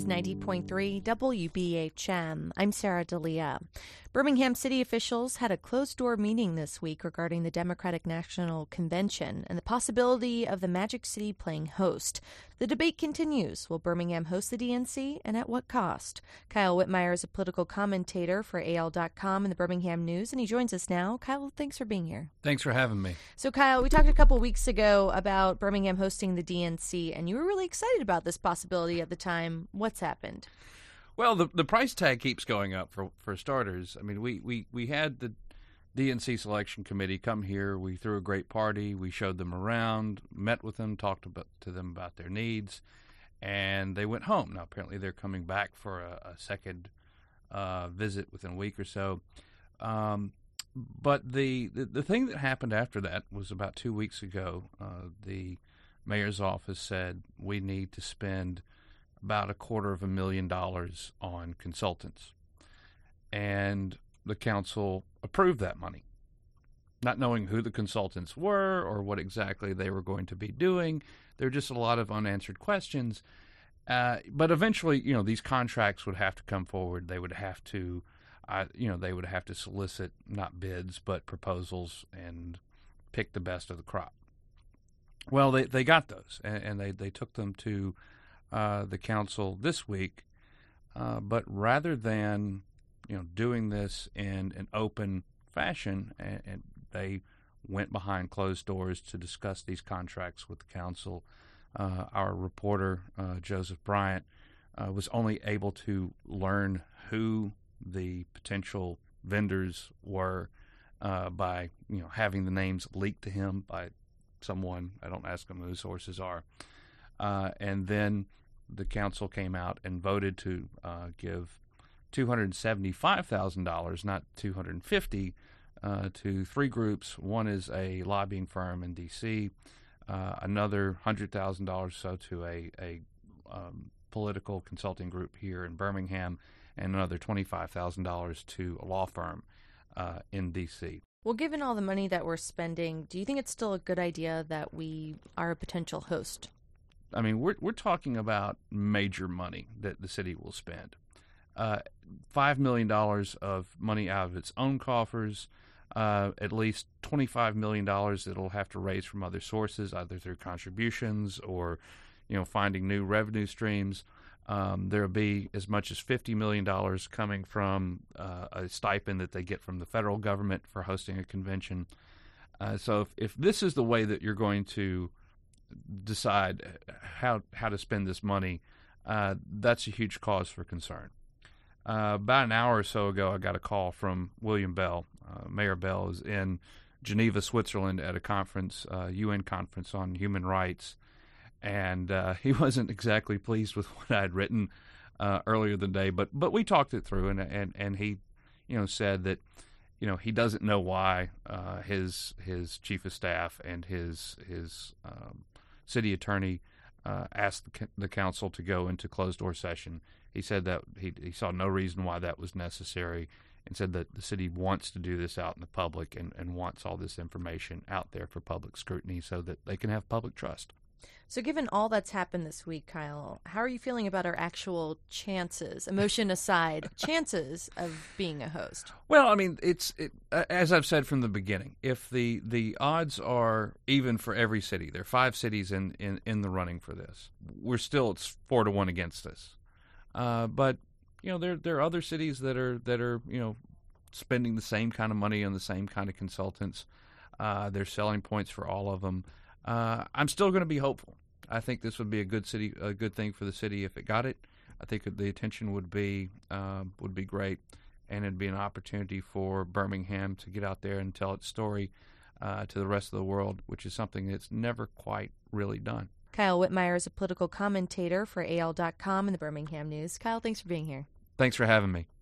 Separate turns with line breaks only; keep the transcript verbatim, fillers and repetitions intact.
ninety point three W B H M. I'm Sarah D'Elia. Birmingham city officials had a closed-door meeting this week regarding the Democratic National Convention and the possibility of the Magic City playing host. The debate continues. Will Birmingham host the D N C, and at what cost? Kyle Whitmire is a political commentator for A L dot com and the Birmingham News, and he joins us now. Kyle, thanks for being here.
Thanks for having me.
So, Kyle, we talked a couple weeks ago about Birmingham hosting the D N C, and you were really excited about this possibility at the time. What's happened?
Well, the the price tag keeps going up for for starters. I mean, we, we, we had the D N C selection committee come here. We threw a great party. We showed them around, met with them, talked about, to them about their needs, and they went home. Now, apparently they're coming back for a, a second uh, visit within a week or so. Um, but the, the, the thing that happened after that was about two weeks ago. Uh, the mayor's office said we need to spend about a quarter of a million dollars on consultants. And the council approved that money, not knowing who the consultants were or what exactly they were going to be doing. There were just a lot of unanswered questions. Uh, but eventually, you know, these contracts would have to come forward. They would have to, uh, you know, they would have to solicit not bids, but proposals and pick the best of the crop. Well, they, they got those, and, and they, they took them to uh, the council this week. Uh, but rather than, you know, doing this in an open fashion, and, and they went behind closed doors to discuss these contracts with the council. Uh, our reporter, uh, Joseph Bryant, uh, was only able to learn who the potential vendors were uh, by, you know, having the names leaked to him by someone. I don't ask him who the sources are. Uh, and then the council came out and voted to uh, give two hundred seventy-five thousand dollars, not two hundred fifty thousand dollars, uh, to three groups. One is a lobbying firm in D C, uh, another one hundred thousand dollars or so to a, a um, political consulting group here in Birmingham, and another twenty-five thousand dollars to a law firm uh, in D C.
Well, given all the money that we're spending, do you think it's still a good idea that we are a potential host?
I mean, we're we're talking about major money that the city will spend. Uh, Five million dollars of money out of its own coffers, uh, at least twenty-five million dollars that it'll have to raise from other sources, either through contributions or, you know, finding new revenue streams. Um, there'll be as much as fifty million dollars coming from uh, a stipend that they get from the federal government for hosting a convention. Uh, so if, if this is the way that you're going to decide how how to spend this money, uh, that's a huge cause for concern. Uh, about an hour or so ago, I got a call from William Bell. Uh, Mayor Bell is in Geneva, Switzerland at a conference, uh, U N conference on human rights, and uh, he wasn't exactly pleased with what I had written uh, earlier in the day, but but we talked it through, and and, and he, you know, said that, you know, he doesn't know why uh, his his chief of staff and his his um, city attorney uh, asked the, the council to go into closed-door session. He said that he, he saw no reason why that was necessary, and said that the city wants to do this out in the public and, and wants all this information out there for public scrutiny so that they can have public trust.
So given all that's happened this week, Kyle, how are you feeling about our actual chances, emotion aside, chances of being a host?
Well, I mean, it's it, as I've said from the beginning, if the, the odds are even for every city, there are five cities in, in, in the running for this, we're still, it's four to one against us. Uh, but, you know, there there are other cities that are, that are you know, spending the same kind of money on the same kind of consultants. Uh, there's selling points for all of them. Uh, I'm still going to be hopeful. I think this would be a good city, a good thing for the city if it got it. I think the attention would be uh, would be great, and it'd be an opportunity for Birmingham to get out there and tell its story uh, to the rest of the world, which is something that's never quite really done.
Kyle Whitmire is a political commentator for A L dot com and the Birmingham News. Kyle, thanks for being here.
Thanks for having me.